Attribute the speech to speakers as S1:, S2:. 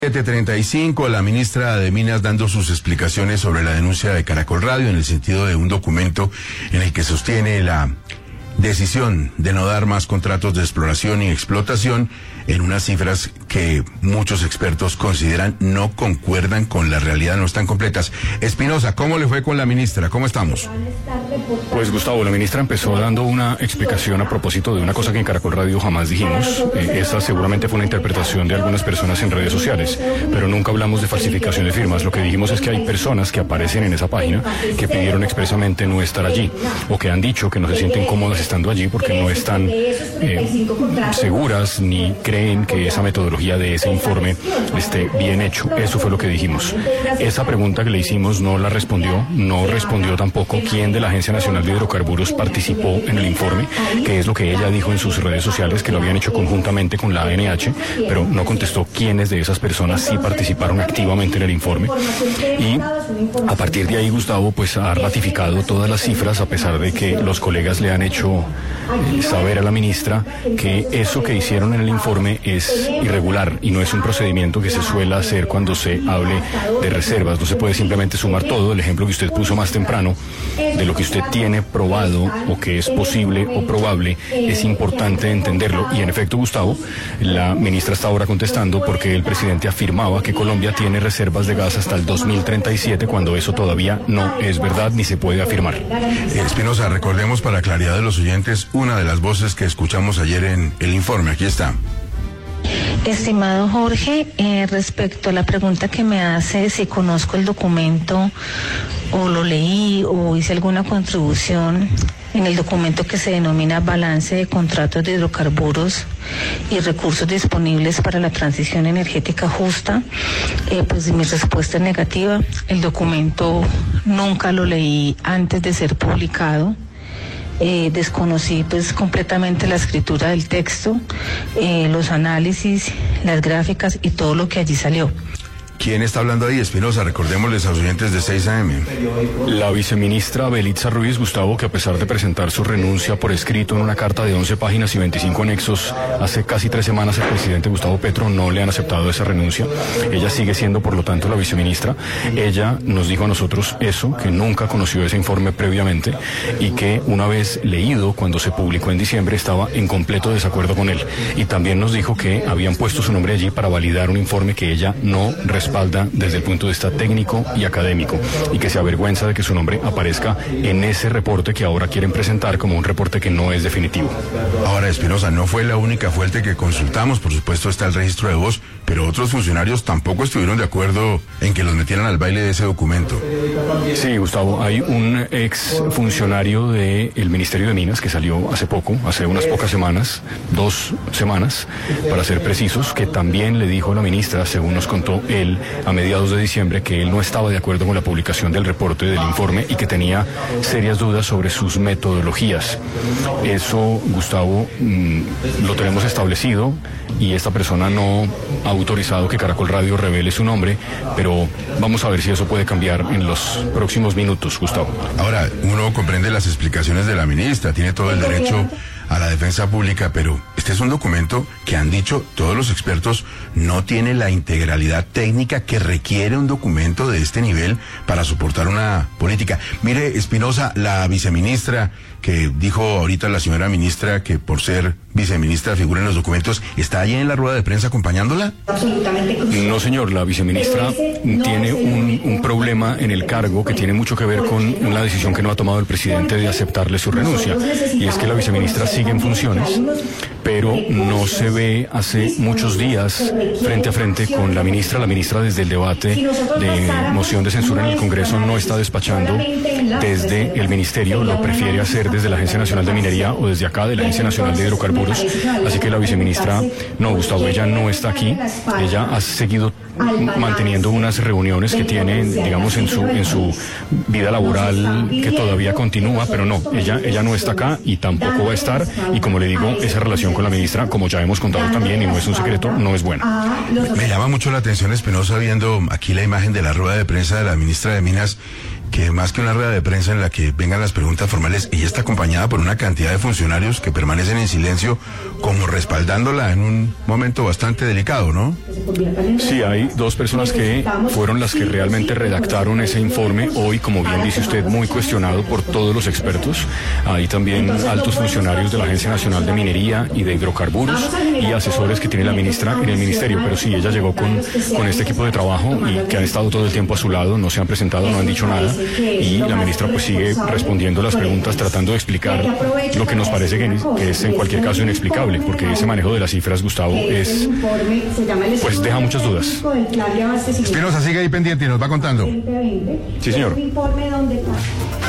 S1: 7:35, la ministra de Minas dando sus explicaciones sobre la denuncia de Caracol Radio en el sentido de un documento en el que sostiene la decisión de no dar más contratos de exploración y explotación en unas cifras que muchos expertos consideran no concuerdan con la realidad, no están completas. Espinosa, ¿cómo le fue con la ministra? ¿Cómo estamos?
S2: Pues Gustavo, la ministra empezó dando una explicación a propósito de una cosa que en Caracol Radio jamás dijimos. Esa seguramente fue una interpretación de algunas personas en redes sociales, pero nunca hablamos de falsificación de firmas. Lo que dijimos es que hay personas que aparecen en esa página que pidieron expresamente no estar allí, o que han dicho que no se sienten cómodas estando allí porque no están seguras ni creen que esa metodología de ese informe esté bien hecho. Eso fue lo que dijimos. Esa pregunta que le hicimos no la respondió, no respondió tampoco quién de la Agencia Nacional de Hidrocarburos participó en el informe, que es lo que ella dijo en sus redes sociales, que lo habían hecho conjuntamente con la ANH, pero no contestó quiénes de esas personas sí participaron activamente en el informe. Y a partir de ahí, Gustavo, pues ha ratificado todas las cifras, a pesar de que los colegas le han hecho saber a la ministra que eso que hicieron en el informe es irregular y no es un procedimiento que se suele hacer cuando se hable de reservas. No se puede simplemente sumar todo. El ejemplo que usted puso más temprano de lo que usted tiene probado o que es posible o probable, es importante entenderlo. Y en efecto, Gustavo, la ministra está ahora contestando porque el presidente afirmaba que Colombia tiene reservas de gas hasta el 2037, cuando eso todavía no es verdad ni se puede afirmar.
S1: Espinosa, recordemos para claridad de los oyentes una de las voces que escuchamos ayer en el informe. Aquí está.
S3: Estimado Jorge, respecto a la pregunta que me hace si conozco el documento o lo leí o hice alguna contribución en el documento que se denomina Balance de Contratos de Hidrocarburos y Recursos Disponibles para la Transición Energética Justa, pues mi respuesta es negativa. El documento nunca lo leí antes de ser publicado. Desconocí pues completamente la escritura del texto, los análisis, las gráficas y todo lo que allí salió.
S1: ¿Quién está hablando ahí, Espinosa? Recordémosles a los oyentes de 6 AM.
S2: La viceministra Belitza Ruiz, Gustavo, que a pesar de presentar su renuncia por escrito en una carta de 11 páginas y 25 anexos, hace casi 3 semanas el presidente Gustavo Petro no le han aceptado esa renuncia. Ella sigue siendo, por lo tanto, la viceministra. Ella nos dijo a nosotros eso, que nunca conoció ese informe previamente y que una vez leído, cuando se publicó en diciembre, estaba en completo desacuerdo con él. Y también nos dijo que habían puesto su nombre allí para validar un informe que ella no respaldaba desde el punto de vista técnico y académico, y que se avergüenza de que su nombre aparezca en ese reporte que ahora quieren presentar como un reporte que no es definitivo.
S1: Ahora, Espinosa, no fue la única fuente que consultamos, por supuesto está el registro de voz, pero otros funcionarios tampoco estuvieron de acuerdo en que los metieran al baile de ese documento.
S2: Sí, Gustavo, hay un ex funcionario del Ministerio de Minas que salió hace poco, hace unas pocas semanas, 2 semanas, para ser precisos, que también le dijo a la ministra, según nos contó él, a mediados de diciembre, que él no estaba de acuerdo con la publicación del reporte del informe y que tenía serias dudas sobre sus metodologías. Eso, Gustavo, lo tenemos establecido y esta persona no ha autorizado que Caracol Radio revele su nombre, pero vamos a ver si eso puede cambiar en los próximos minutos, Gustavo.
S1: Ahora, uno comprende las explicaciones de la ministra, tiene todo el derecho a la defensa pública, pero este es un documento que han dicho todos los expertos no tiene la integralidad técnica que requiere un documento de este nivel para soportar una política. Mire, Espinosa, la viceministra que dijo ahorita la señora ministra que por ser viceministra figura en los documentos, ¿está allí en la rueda de prensa acompañándola?
S2: No, señor, la viceministra tiene un problema en el cargo que tiene mucho que ver con una decisión que no ha tomado el presidente de aceptarle su renuncia, y es que la viceministra sigue en funciones, pero no se ve hace muchos días frente a frente con la ministra. La ministra, desde el debate de moción de censura en el Congreso, no está despachando desde el ministerio, lo prefiere hacer desde la Agencia Nacional de Minería o desde acá de la Agencia Nacional de Hidrocarburos. Así que la viceministra, no, Gustavo, ella no está aquí. Ella ha seguido manteniendo unas reuniones que tiene, digamos, en su vida laboral, que todavía continúa, pero no, ella no está acá y tampoco va a estar. Y como le digo, esa relación con la ministra, como ya hemos contado también, y no es un secreto, no es buena.
S1: Me llama mucho la atención, Espinosa, viendo aquí la imagen de la rueda de prensa de la ministra de Minas, que más que una rueda de prensa en la que vengan las preguntas formales, ella está acompañada por una cantidad de funcionarios que permanecen en silencio, como respaldándola en un momento bastante delicado, ¿no?
S2: Sí, hay dos personas que fueron las que realmente redactaron ese informe. Hoy, como bien dice usted, muy cuestionado por todos los expertos. Hay también altos funcionarios de la Agencia Nacional de Minería y de Hidrocarburos y asesores que tiene la ministra en el ministerio. Pero sí, ella llegó con este equipo de trabajo y que han estado todo el tiempo a su lado, no se han presentado, no han dicho nada. Y la ministra pues sigue respondiendo las preguntas, tratando de explicar lo que nos parece que es en cualquier caso inexplicable, porque ese manejo de las cifras, Gustavo, pues deja muchas dudas.
S1: Espinosa, sigue ahí pendiente y nos va contando.
S2: Sí, señor.